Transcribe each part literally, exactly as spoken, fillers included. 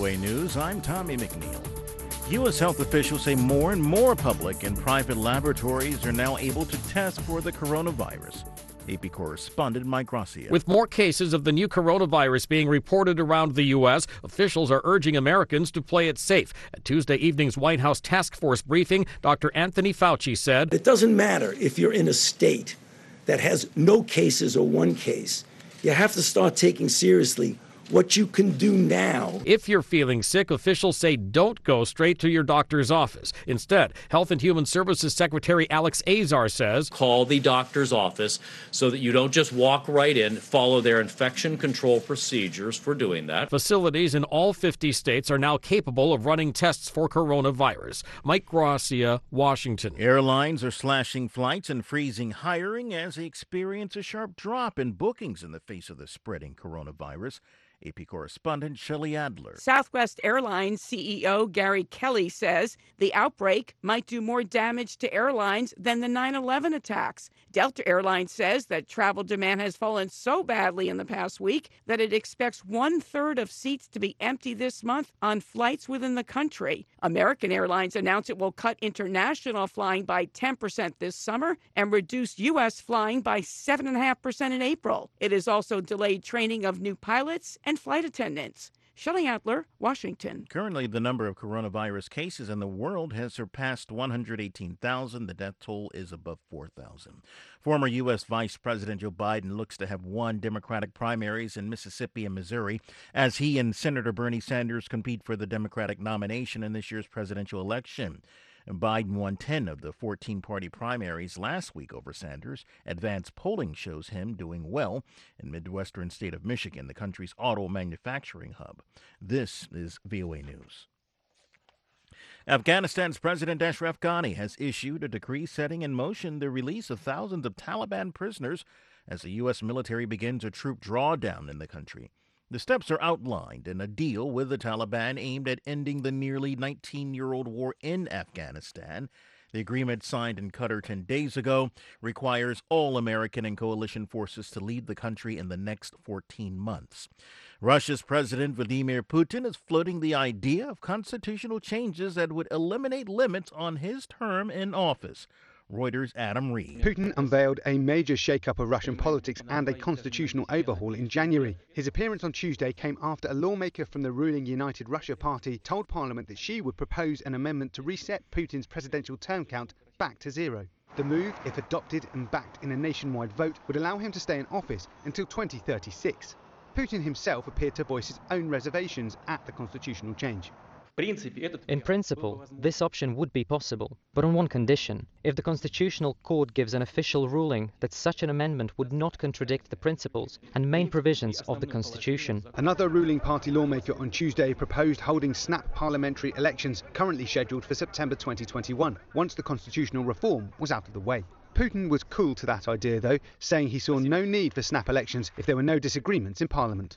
O A News, I'm Tommy McNeil. U S health officials say more and more public and private laboratories are now able to test for the coronavirus. A P correspondent Mike Gracia. With more cases of the new coronavirus being reported around the U S, officials are urging Americans to play it safe. At Tuesday evening's White House task force briefing, Doctor Anthony Fauci said, "It doesn't matter if you're in a state that has no cases or one case. You have to start taking seriously what you can do now." If you're feeling sick, officials say don't go straight to your doctor's office. Instead, Health and Human Services Secretary Alex Azar says, call the doctor's office so that you don't just walk right in, follow their infection control procedures for doing that. Facilities in all fifty states are now capable of running tests for coronavirus. Mike Gracia, Washington. Airlines are slashing flights and freezing hiring as they experience a sharp drop in bookings in the face of the spreading coronavirus. A P correspondent Shelley Adler. Southwest Airlines C E O Gary Kelly says the outbreak might do more damage to airlines than the nine eleven attacks. Delta Airlines says that travel demand has fallen so badly in the past week that it expects one-third of seats to be empty this month on flights within the country. American Airlines announced it will cut international flying by ten percent this summer and reduce U S flying by seven point five percent in April. It has also delayed training of new pilots and flight attendants. Shelley Adler, Washington. Currently, the number of coronavirus cases in the world has surpassed one hundred eighteen thousand. The death toll is above four thousand. Former U S. Vice President Joe Biden looks to have won Democratic primaries in Mississippi and Missouri as he and Senator Bernie Sanders compete for the Democratic nomination in this year's presidential election. Biden won ten of the fourteen-party primaries last week over Sanders. Advanced polling shows him doing well in Midwestern state of Michigan, the country's auto manufacturing hub. This is V O A News. Afghanistan's President Ashraf Ghani has issued a decree setting in motion the release of thousands of Taliban prisoners as the U S military begins a troop drawdown in the country. The steps are outlined in a deal with the Taliban aimed at ending the nearly nineteen-year-old war in Afghanistan. The agreement, signed in Qatar ten days ago, requires all American and coalition forces to leave the country in the next fourteen months. Russia's President Vladimir Putin is floating the idea of constitutional changes that would eliminate limits on his term in office. Reuters' Adam Reed. Putin unveiled a major shake-up of Russian politics and a constitutional overhaul in January. His appearance on Tuesday came after a lawmaker from the ruling United Russia Party told Parliament that she would propose an amendment to reset Putin's presidential term count back to zero. The move, if adopted and backed in a nationwide vote, would allow him to stay in office until twenty thirty-six. Putin himself appeared to voice his own reservations at the constitutional change. In principle, this option would be possible, but on one condition: if the Constitutional Court gives an official ruling that such an amendment would not contradict the principles and main provisions of the Constitution. Another ruling party lawmaker on Tuesday proposed holding snap parliamentary elections currently scheduled for September twenty twenty-one, once the constitutional reform was out of the way. Putin was cool to that idea, though, saying he saw no need for snap elections if there were no disagreements in Parliament.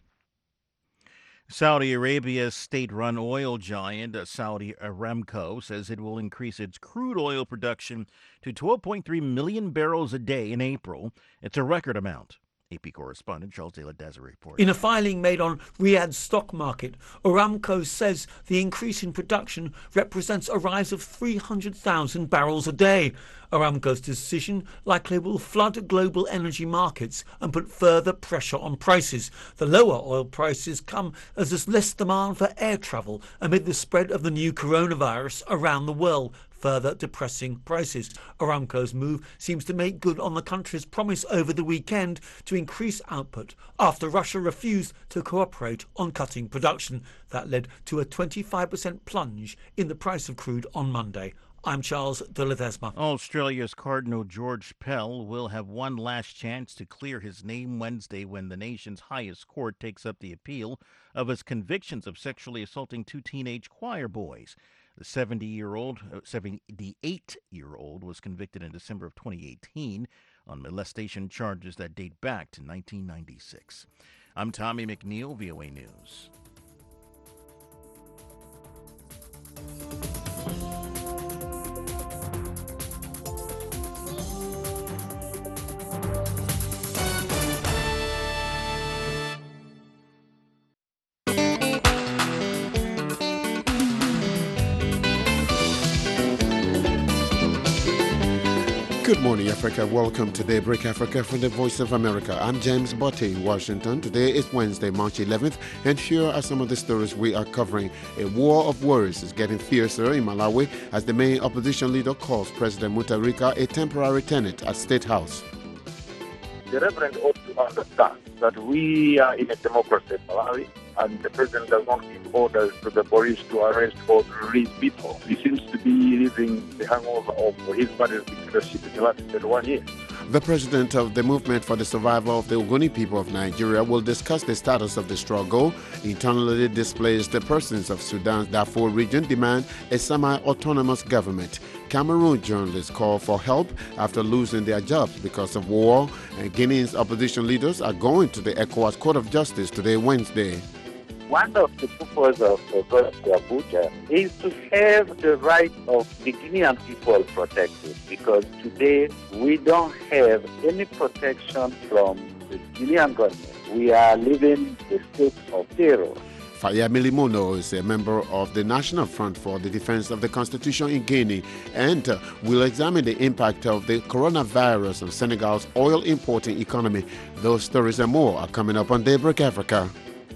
Saudi Arabia's state-run oil giant, Saudi Aramco, says it will increase its crude oil production to twelve point three million barrels a day in April. It's a record amount. A P correspondent Charles De La Desert reports. In a filing made on Riyadh's stock market, Aramco says the increase in production represents a rise of three hundred thousand barrels a day. Aramco's decision likely will flood global energy markets and put further pressure on prices. The lower oil prices come as there's less demand for air travel amid the spread of the new coronavirus around the world, further depressing prices. Aramco's move seems to make good on the country's promise over the weekend to increase output after Russia refused to cooperate on cutting production. That led to a twenty-five percent plunge in the price of crude on Monday. I'm Charles de Ledesma. Australia's Cardinal George Pell will have one last chance to clear his name Wednesday when the nation's highest court takes up the appeal of his convictions of sexually assaulting two teenage choir boys. The seventy-year-old, seventy-eight-year-old was convicted in December of twenty eighteen on molestation charges that date back to nineteen ninety-six. I'm Tommy McNeil, V O A News. Good morning, Africa. Welcome to Daybreak Africa from the Voice of America. I'm James Botte in Washington. Today is Wednesday, March eleventh, and here are some of the stories we are covering. A war of words is getting fiercer in Malawi as the main opposition leader calls President Mutharika a temporary tenant at State House. The Reverend ought to understand that we are in a democracy in Malawi, and the president does not give orders to the police to arrest or to release people. He seems to be living the hangover of his party's dictatorship in the last thirty-one years. The president of the Movement for the Survival of the Ogoni People of Nigeria will discuss the status of the struggle. Internally displaced persons of Sudan's Darfur region demand a semi-autonomous government. Cameroon journalists call for help after losing their jobs because of war. And Guinea's opposition leaders are going to the ECOWAS Court of Justice today, Wednesday. One of the purposes of going to Abuja is to have the rights of the Guinean people protected, because today we don't have any protection from the Guinean government. We are living the state of terror. Fayemi Limono is a member of the National Front for the Defense of the Constitution in Guinea and uh, will examine the impact of the coronavirus on Senegal's oil importing economy. Those stories and more are coming up on Daybreak Africa.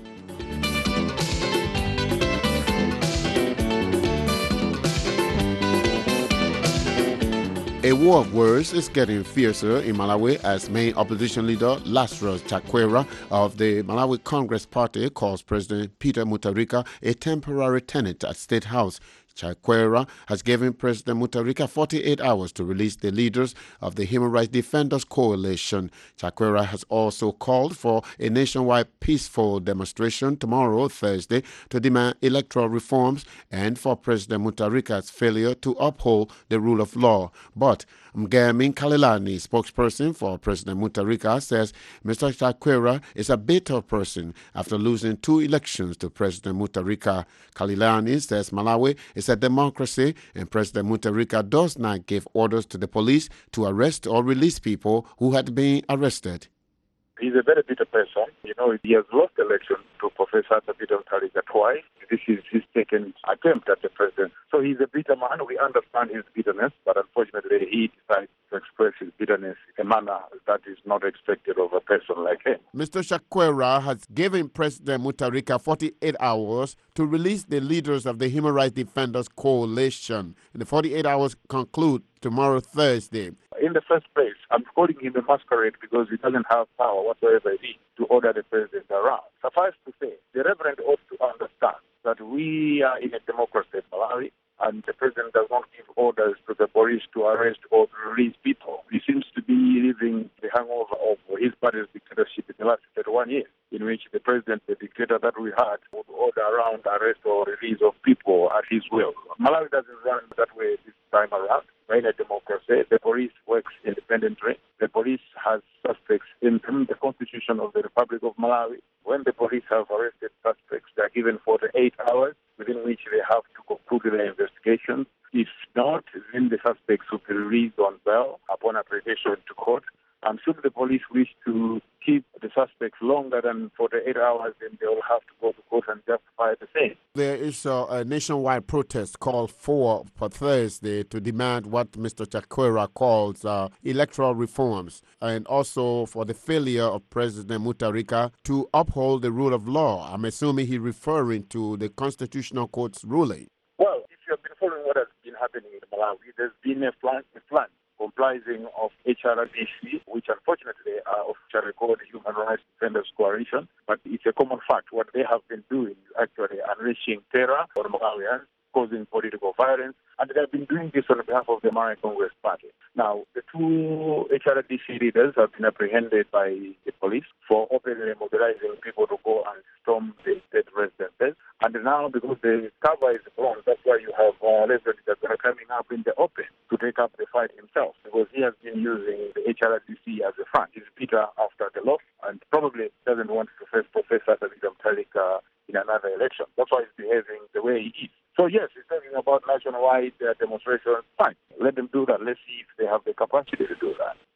A war of words is getting fiercer in Malawi as main opposition leader Lazarus Chakwera of the Malawi Congress Party calls President Peter Mutharika a temporary tenant at State House. Chakwera has given President Mutharika forty-eight hours to release the leaders of the Human Rights Defenders Coalition. Chakwera has also called for a nationwide peaceful demonstration tomorrow, Thursday, to demand electoral reforms and for President Mutharika's failure to uphold the rule of law. But Mgemi Kalilani, spokesperson for President Mutharika, says Mister Chakwera is a bitter person after losing two elections to President Mutharika. Kalilani says Malawi is a democracy and President Mutharika does not give orders to the police to arrest or release people who had been arrested. He's a very bitter person. You know, he has lost the election to Professor Peter Mutharika twice. This is his second attempt at the president. So he's a bitter man. We understand his bitterness, but unfortunately he decides to express his bitterness in a manner that is not expected of a person like him. Mister Chakwera has given President Mutharika forty-eight hours to release the leaders of the Human Rights Defenders Coalition. And the forty-eight hours conclude tomorrow, Thursday. In the first place, I'm calling him a masquerade because he doesn't have power whatsoever it is to order the president around. Suffice to say, the Reverend ought to understand that we are in a democracy in Malawi, and the president does not give orders to the police to arrest or to release people. He seems to be living the hangover of his party's dictatorship in the last thirty-one years, in which the president, the dictator that we had, would order around arrest or release of people at his will. Malawi doesn't run that way this time around. We're in a democracy. The police works independently. The police has suspects in the Constitution of the Republic of Malawi. When the police have arrested suspects, they are given forty-eight hours within which they have to conclude their investigation. If not, then the suspects will be released on bail upon application to court. And should the police wish to keep the suspects longer than forty-eight hours, then they will have to go to court and justify the same. There is a, a nationwide protest called for for Thursday to demand what Mister Chakwera calls uh, electoral reforms, and also for the failure of President Mutharika to uphold the rule of law. I'm assuming he's referring to the Constitutional Court's ruling. Well, if you have been following what has been happening in Malawi, there's been a plan, a plan comprising of H R D C, which unfortunately are officially called the Human Rights Defenders Coalition, but it's a common fact. What they have been doing is actually unleashing terror for Malawians, causing political violence, and they have been doing this on behalf of the Malawi Congress Party. Now, the two H R D C leaders have been apprehended by the police for openly mobilizing people to go and storm the state residences. And now, because the cover is blown, that's why you have uh, residents that are coming up in the open to take up the fight himself, because he has been using the H R D C as a front. He's bitter after the loss and probably doesn't want to face Professor David Mutharika in another election. That's why he's behaving the way he is. So yes, he's talking about nationwide uh, demonstrations. Fine, let them do that. Let's see if they have the capacity to do that.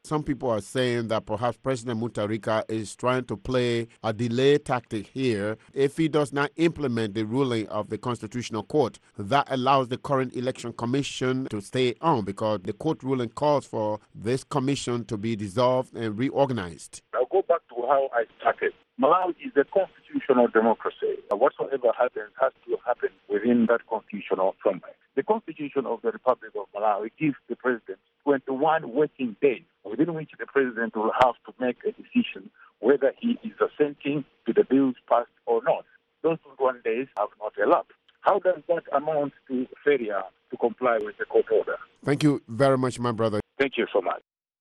Some people are saying that perhaps President Mutharika is trying to play a delay tactic here. If he does not implement the ruling of the Constitutional Court, that allows the current Election Commission to stay on, because the court ruling calls for this commission to be dissolved and reorganized. I'll go back to how I started. Malawi is a constitutional democracy. Whatsoever happens has to happen within that constitutional framework. The Constitution of the Republic of Malawi gives the president twenty-one working days within which the president will have to make a decision whether he is assenting to the bills passed or not. Those twenty-one days have not elapsed. How does that amount to failure to comply with the court order? Thank you very much, my brother. Thank you so much.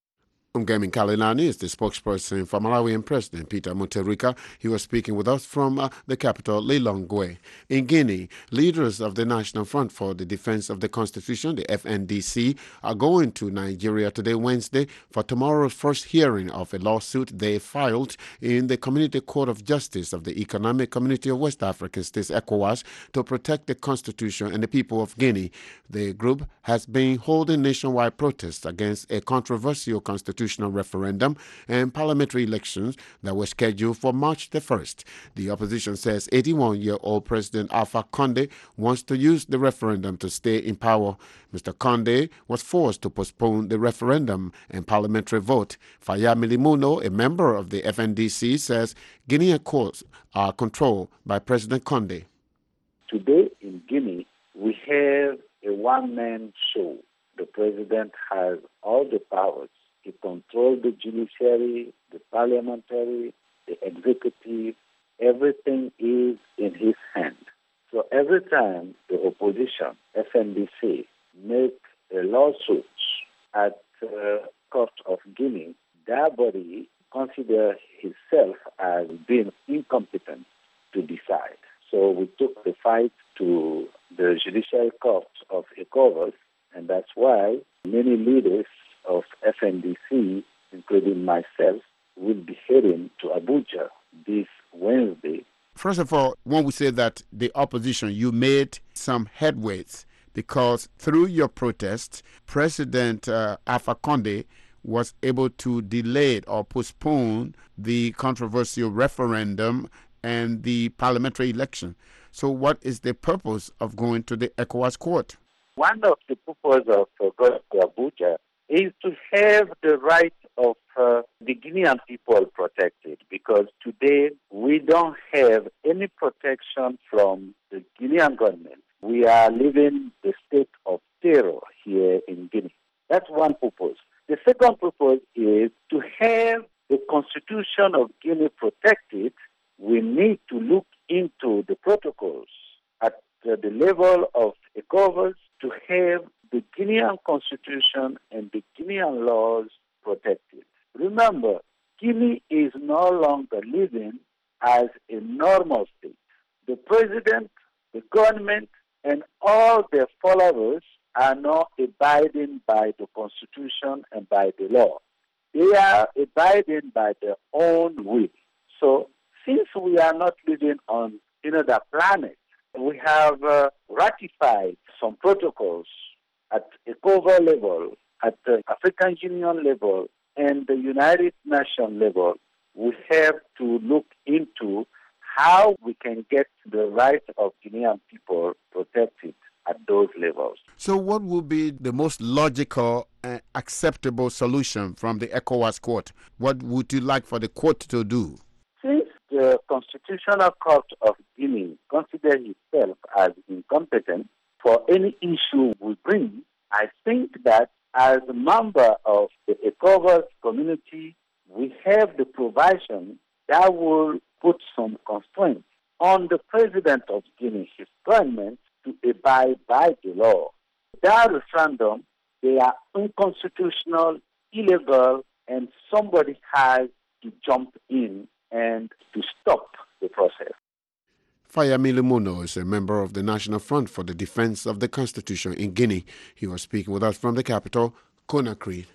Umgemi Kalinani is the spokesperson for Malawian President Peter Mutharika. He was speaking with us from uh, the capital, Lilongwe. In Guinea, leaders of the National Front for the Defense of the Constitution, the F N D C, are going to Nigeria today, Wednesday, for tomorrow's first hearing of a lawsuit they filed in the Community Court of Justice of the Economic Community of West African States, ECOWAS, to protect the Constitution and the people of Guinea. The group has been holding nationwide protests against a controversial constitution referendum and parliamentary elections that were scheduled for March the first. The opposition says eighty-one-year-old President Alpha Conde wants to use the referendum to stay in power. Mister Conde was forced to postpone the referendum and parliamentary vote. Fayami Limuno, a member of the F N D C, says Guinean courts are controlled by President Conde. Today in Guinea, we have a one-man show. The president has all the powers. He controls the judiciary, the parliamentary, the executive. Everything is in his hand. So every time the opposition, F N D C, make a lawsuit at the court of Guinea, that body considers himself as being incompetent to decide. So we took the fight to the judicial court of ECOWAS, and that's why many leaders of F N D C, including myself, will be heading to Abuja this Wednesday. First of all, when we say that the opposition, you made some headways, because through your protest, President uh, Alpha Conde was able to delay or postpone the controversial referendum and the parliamentary election. So what is the purpose of going to the ECOWAS court? One of the purposes of uh, going to Abuja is to have the right of uh, the Guinean people protected, because today we don't have any protection from the Guinean government. We are living the state of terror here in Guinea. That's one purpose. The second purpose is to have the Constitution of Guinea protected. We need to look into the protocols at uh, the level of ECOWAS to have the Guinean Constitution and the Guinean laws protected. Remember, Guinea is no longer living as a normal state. The president, the government, and all their followers are not abiding by the Constitution and by the law. They are abiding by their own will. So, since we are not living on another planet, we have uh, ratified some protocols at ECOWAS level, at the African Union level, and the United Nations level. We have to look into how we can get the rights of Guinean people protected at those levels. So what would be the most logical and acceptable solution from the ECOWAS court? What would you like for the court to do? Since the Constitutional Court of Guinea considers itself as incompetent for any issue we bring, I think that as a member of the ECOWAS community, we have the provision that will put some constraints on the president of Guinea, his government, to abide by the law. That referendum, they are unconstitutional, illegal, and somebody has to jump in and to stop the process. Fayami Limuno is a member of the National Front for the Defense of the Constitution in Guinea. He was speaking with us from the capital, Conakry.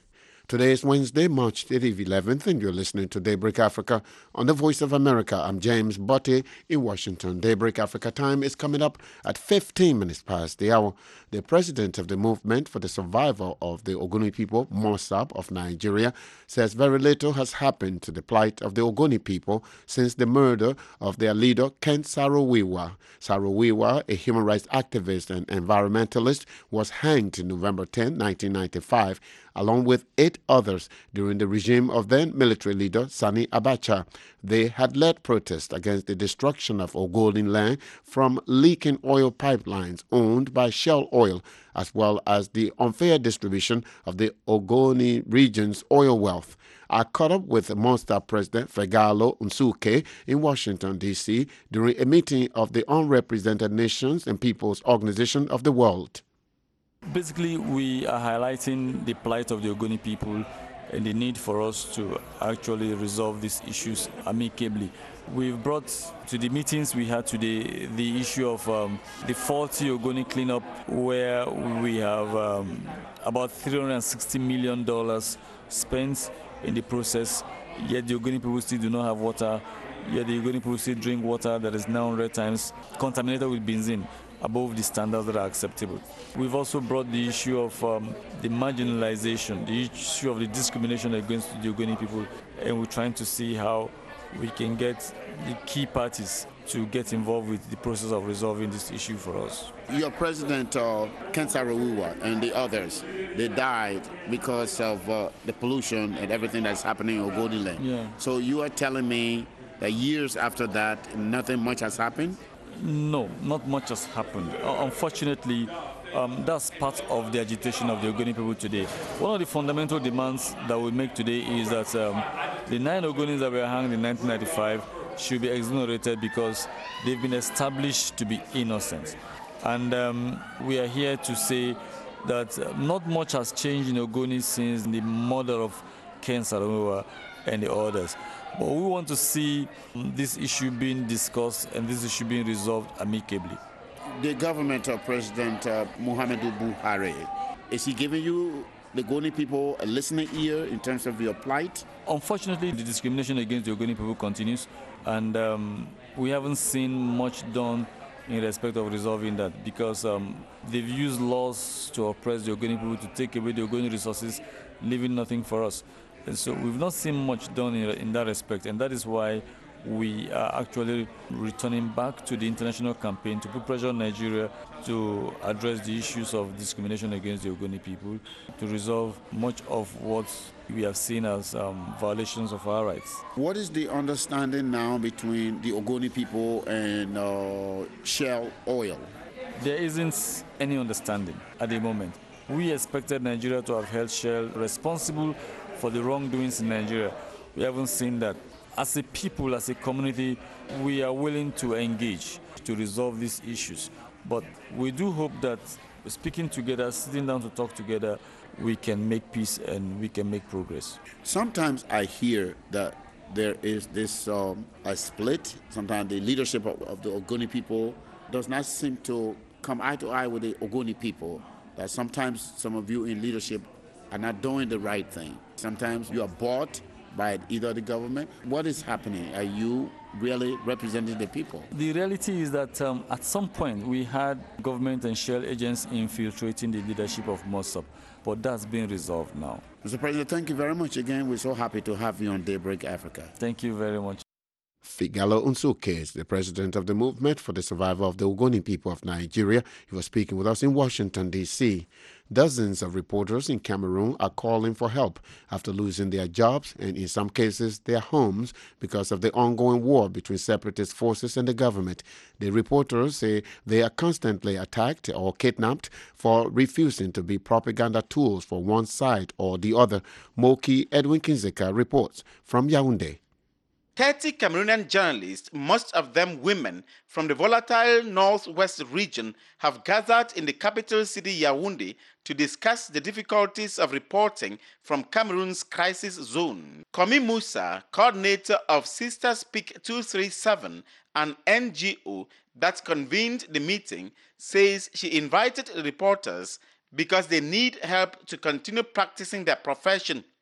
Today is Wednesday, March eleventh, and you're listening to Daybreak Africa on the Voice of America. I'm James Botte in Washington. Daybreak Africa time is coming up at fifteen minutes past the hour. The president of the Movement for the Survival of the Ogoni People, MOSAP of Nigeria, says very little has happened to the plight of the Ogoni people since the murder of their leader, Ken Saro-Wiwa. Saro-Wiwa, a human rights activist and environmentalist, was hanged on November tenth, nineteen ninety-five, along with eight others during the regime of then military leader Sani Abacha. They had led protests against the destruction of Ogoni land from leaking oil pipelines owned by Shell Oil, as well as the unfair distribution of the Ogoni region's oil wealth. I caught up with MOSAP President Fegalo Nsuke in Washington, D C during a meeting of the Unrepresented Nations and Peoples Organization of the World. Basically, we are highlighting the plight of the Ogoni people and the need for us to actually resolve these issues amicably. We've brought to the meetings we had today the issue of um, the faulty Ogoni cleanup, where we have um, about three hundred sixty million dollars spent in the process, yet the Ogoni people still do not have water, yet the Ogoni people still drink water that is nine hundred times contaminated with benzene, above the standards that are acceptable. We've also brought the issue of um, the marginalization, the issue of the discrimination against the Ogoni people, and we're trying to see how we can get the key parties to get involved with the process of resolving this issue for us. Your president, uh, Ken Saro-Wiwa, and the others, they died because of uh, the pollution and everything that's happening in Ogoni land. Yeah. So you are telling me that years after that, nothing much has happened? No, not much has happened. Uh, unfortunately, um, that's part of the agitation of the Ogoni people today. One of the fundamental demands that we make today is that um, the nine Ogonis that were hanged in nineteen ninety-five should be exonerated because they've been established to be innocent. And um, we are here to say that uh, not much has changed in Ogoni since the murder of Ken Saro-Wiwa and the others. But we want to see this issue being discussed and this issue being resolved amicably. The government of President uh, Muhammadu Buhari, is he giving you, the Ogoni people, a listening ear in terms of your plight? Unfortunately, the discrimination against the Ogoni people continues, and um, we haven't seen much done in respect of resolving that because um, they've used laws to oppress the Ogoni people, to take away the Ogoni resources, leaving nothing for us. And so we've not seen much done in, in that respect, and that is why we are actually returning back to the international campaign to put pressure on Nigeria to address the issues of discrimination against the Ogoni people, to resolve much of what we have seen as um, violations of our rights. What is the understanding now between the Ogoni people and uh, Shell Oil? There isn't any understanding at the moment. We expected Nigeria to have held Shell responsible for the wrongdoings in Nigeria. We haven't seen that. As a people, as a community, we are willing to engage to resolve these issues. But we do hope that speaking together, sitting down to talk together, we can make peace and we can make progress. Sometimes I hear that there is this um, a split. Sometimes the leadership of, of the Ogoni people does not seem to come eye to eye with the Ogoni people. That sometimes some of you in leadership are not doing the right thing. Sometimes you are bought by either the government. What is happening? Are you really representing the people? The reality is that um, at some point we had government and Shell agents infiltrating the leadership of MOSAP, but that's been resolved now. Mister President, thank you very much again. We're so happy to have you on Daybreak Africa. Thank you very much. Figalo Nsuke is the president of the Movement for the Survival of the Ogoni People of Nigeria. He was speaking with us in Washington, D C Dozens of reporters in Cameroon are calling for help after losing their jobs and, in some cases, their homes because of the ongoing war between separatist forces and the government. The reporters say they are constantly attacked or kidnapped for refusing to be propaganda tools for one side or the other. Moki Edwin Kinzeka reports from Yaoundé. thirty Cameroonian journalists, most of them women, from the volatile northwest region have gathered in the capital city Yaoundé to discuss the difficulties of reporting from Cameroon's crisis zone. Komi Musa, coordinator of Sister Speak two three seven, an N G O that convened the meeting, says she invited the reporters because they need help to continue practicing their profession.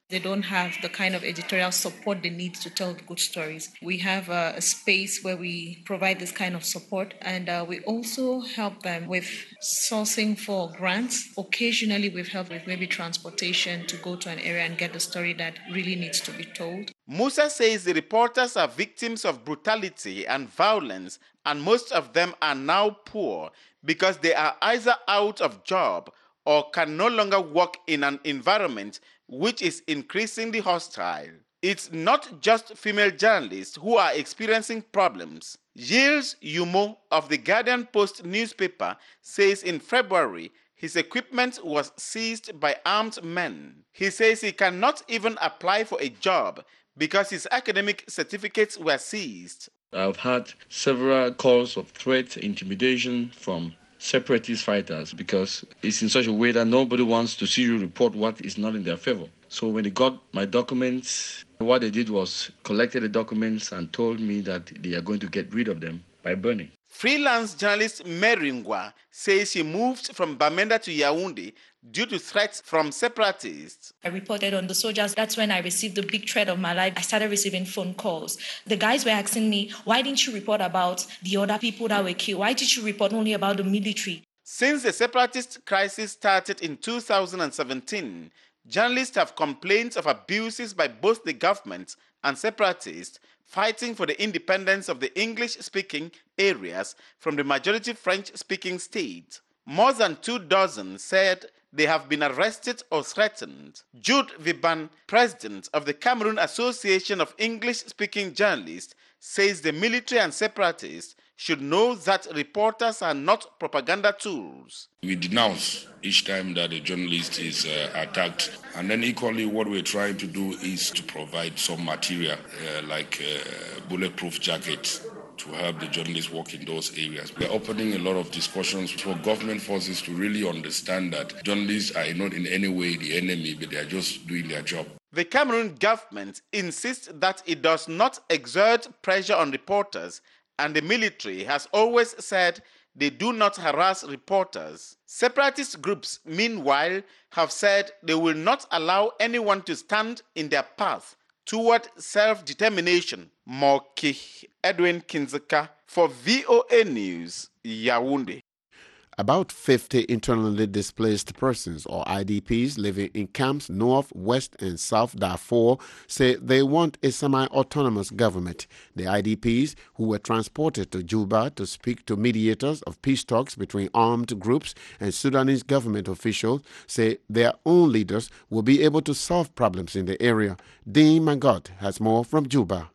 They don't have the kind of editorial support they need to tell good stories. We have a, a space where we provide this kind of support, and uh, we also help them with sourcing for grants. Occasionally, we've helped with maybe transportation to go to an area and get the story that really needs to be told. Musa says the reporters are victims of brutality and violence, and most of them are now poor because they are either out of job or can no longer work in an environment which is increasingly hostile. It's not just female journalists who are experiencing problems. Gilles Yumo of the Guardian Post newspaper says in February his equipment was seized by armed men. He says he cannot even apply for a job because his academic certificates were seized. I've had several calls of threat, intimidation from separatist fighters because it's in such a way that nobody wants to see you report what is not in their favor. So when they got my documents, what they did was collected the documents and told me that they are going to get rid of them by burning. Freelance journalist Meringwa says she moved from Bamenda to Yaoundé due to threats from separatists. I reported on the soldiers. That's when I received the big threat of my life. I started receiving phone calls. The guys were asking me, why didn't you report about the other people that were killed? Why did you report only about the military? Since the separatist crisis started in two thousand seventeen, journalists have complained of abuses by both the government and separatists fighting for the independence of the English-speaking areas from the majority French-speaking state. More than two dozen said they have been arrested or threatened. Jude Viban, president of the Cameroon Association of English-speaking Journalists, says the military and separatists should know that reporters are not propaganda tools. We denounce each time that a journalist is uh, attacked. And then equally what we're trying to do is to provide some material uh, like uh, bulletproof jackets to help the journalists work in those areas. We're opening a lot of discussions for government forces to really understand that journalists are not in any way the enemy, but they are just doing their job. The Cameroon government insists that it does not exert pressure on reporters, and the military has always said they do not harass reporters. Separatist groups, meanwhile, have said they will not allow anyone to stand in their path toward self-determination. Moki Edwin Kinzeka for V O A News, Yaoundé. About fifty internally displaced persons, or I D Ps, living in camps north, west, and south Darfur say they want a semi-autonomous government. The I D Ps, who were transported to Juba to speak to mediators of peace talks between armed groups and Sudanese government officials, say their own leaders will be able to solve problems in the area. Dean Magot has more from Juba.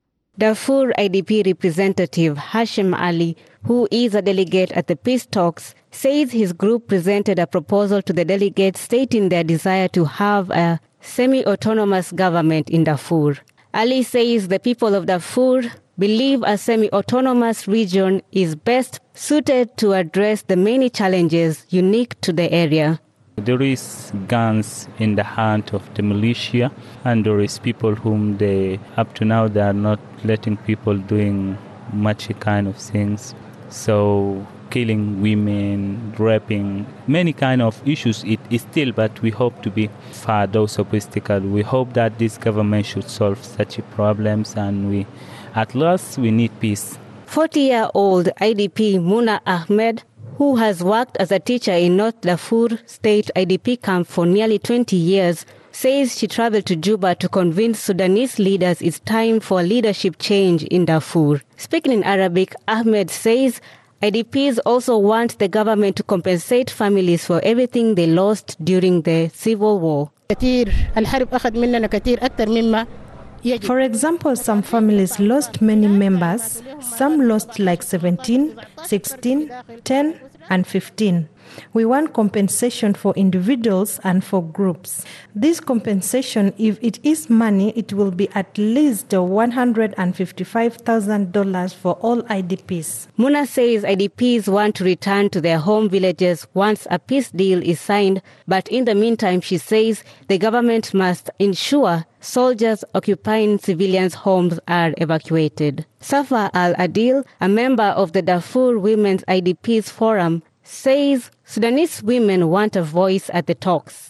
Darfur I D P representative Hashim Ali, who is a delegate at the peace talks, says his group presented a proposal to the delegates stating their desire to have a semi-autonomous government in Darfur. Ali says the people of Darfur believe a semi-autonomous region is best suited to address the many challenges unique to the area. There is guns in the hand of the militia, and there is people whom they, up to now, they are not letting people doing much kind of things. So killing women, raping, many kind of issues it is still, but we hope to be far those obstacles. We hope that this government should solve such problems, and we, at last, we need peace. forty-year-old I D P Muna Ahmed, who has worked as a teacher in North Darfur State I D P camp for nearly twenty years, says she traveled to Juba to convince Sudanese leaders it's time for leadership change in Darfur. Speaking in Arabic, Ahmed says I D Ps also want the government to compensate families for everything they lost during the civil war. For example, some families lost many members. Some lost like seventeen, sixteen, ten, and fifteen. We want compensation for individuals and for groups. This compensation, if it is money, it will be at least one hundred fifty-five thousand dollars for all I D Ps. Muna says I D Ps want to return to their home villages once a peace deal is signed, but in the meantime, she says the government must ensure soldiers occupying civilians' homes are evacuated. Safa Al-Adil, a member of the Darfur Women's I D Ps Forum, says Sudanese women want a voice at the talks.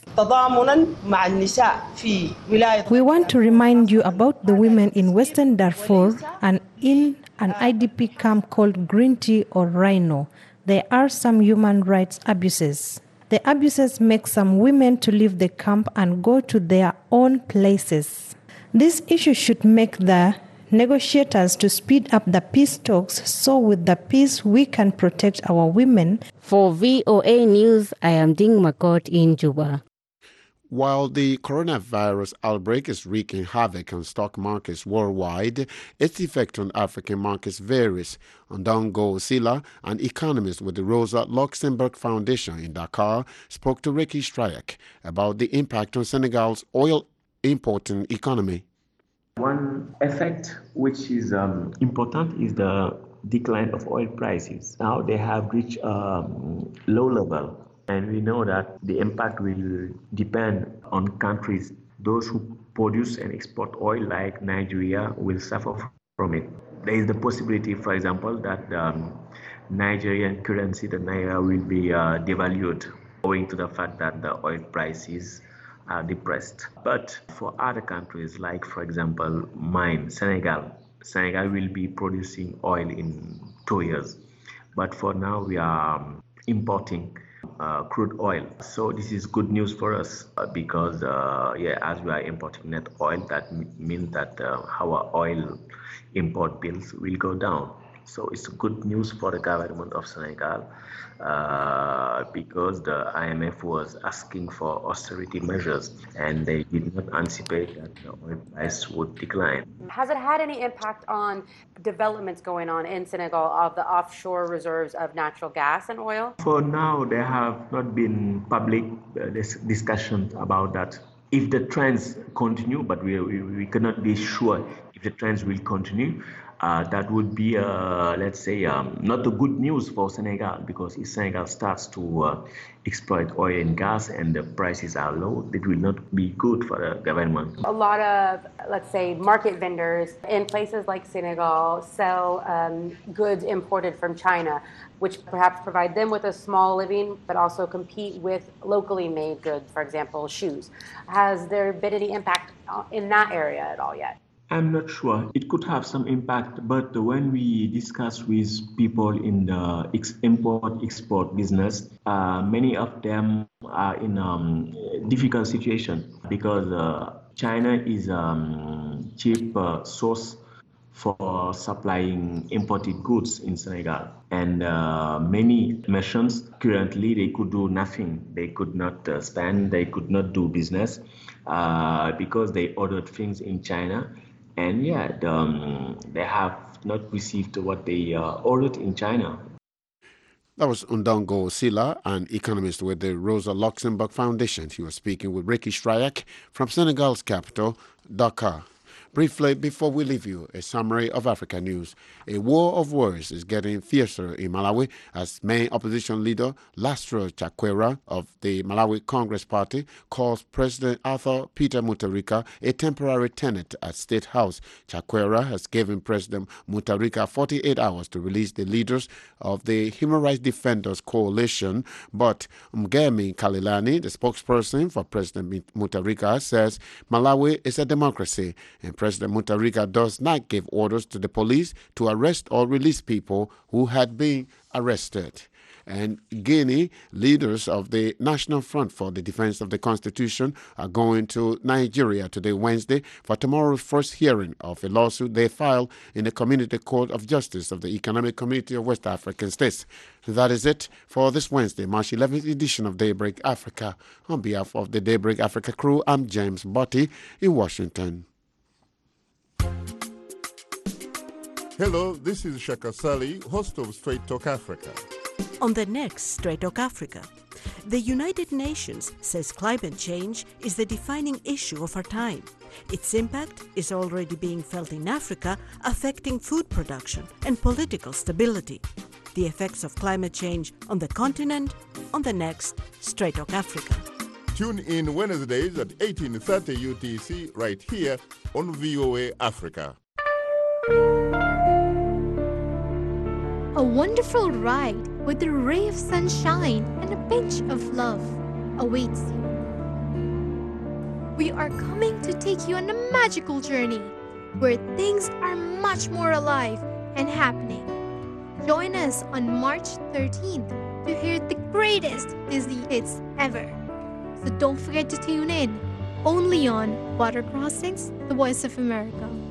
We want to remind you about the women in Western Darfur and in an I D P camp called Green Tea or Rhino. There are some human rights abuses. The abuses make some women to leave the camp and go to their own places. This issue should make the negotiators to speed up the peace talks so with the peace we can protect our women. For V O A News, I am Ding Makot in Juba. While the coronavirus outbreak is wreaking havoc on stock markets worldwide, its effect on African markets varies. Ondongo Sila, an economist with the Rosa Luxemburg Foundation in Dakar, spoke to Ricky Strayak about the impact on Senegal's oil importing economy. One effect which is um, important is the decline of oil prices. Now they have reached a um, low level. And we know that the impact will depend on countries. Those who produce and export oil, like Nigeria, will suffer from it. There is the possibility, for example, that the um, Nigerian currency, the naira, will be uh, devalued owing to the fact that the oil prices are depressed. But for other countries, like, for example, mine, Senegal, Senegal will be producing oil in two years. But for now, we are um, importing Uh, crude oil. So this is good news for us uh, because uh, yeah, as we are importing net oil, that m- means that uh, our oil import bills will go down. So it's good news for the government of Senegal uh, because the I M F was asking for austerity measures and they did not anticipate that the oil price would decline. Has it had any impact on developments going on in Senegal of the offshore reserves of natural gas and oil? For now, there have not been public uh, dis- discussions about that. If the trends continue, but we, we, we cannot be sure if the trends will continue, Uh, that would be, uh, let's say, um, not the good news for Senegal, because if Senegal starts to uh, exploit oil and gas and the prices are low, it will not be good for the government. A lot of, let's say, market vendors in places like Senegal sell um, goods imported from China, which perhaps provide them with a small living, but also compete with locally made goods, for example, shoes. Has there been any impact in that area at all yet? I'm not sure. It could have some impact, but when we discuss with people in the ex- import-export business, uh, many of them are in a um, difficult situation because uh, China is a um, cheap uh, source for supplying imported goods in Senegal. And uh, many merchants currently, they could do nothing. They could not uh, spend, they could not do business uh, because they ordered things in China. And yeah, the, um, they have not received what they uh, ordered in China. That was Ondongo Sila, an economist with the Rosa Luxemburg Foundation. He was speaking with Ricky Strayak from Senegal's capital, Dakar. Briefly, before we leave you, a summary of Africa news. A war of words is getting fiercer in Malawi as main opposition leader Lazarus Chakwera of the Malawi Congress Party calls President Arthur Peter Mutharika a temporary tenant at State House. Chakwera has given President Mutharika forty-eight hours to release the leaders of the Human Rights Defenders Coalition, but Mgemi Kalilani, the spokesperson for President Mutharika, says Malawi is a democracy and President Mutharika does not give orders to the police to arrest or release people who had been arrested. And Guinea, leaders of the National Front for the Defense of the Constitution are going to Nigeria today, Wednesday, for tomorrow's first hearing of a lawsuit they filed in the Community Court of Justice of the Economic Community of West African States. That is it for this Wednesday, March eleventh edition of Daybreak Africa. On behalf of the Daybreak Africa crew, I'm James Botti in Washington. Hello, this is Shaka Sali, host of Straight Talk Africa. On the next Straight Talk Africa, the United Nations says climate change is the defining issue of our time. Its impact is already being felt in Africa, affecting food production and political stability. The effects of climate change on the continent on the next Straight Talk Africa. Tune in Wednesdays at eighteen thirty U T C right here on V O A Africa. A wonderful ride with a ray of sunshine and a pinch of love awaits you. We are coming to take you on a magical journey where things are much more alive and happening. Join us on March thirteenth to hear the greatest Disney hits ever. So don't forget to tune in, only on Water Crossings, the Voice of America.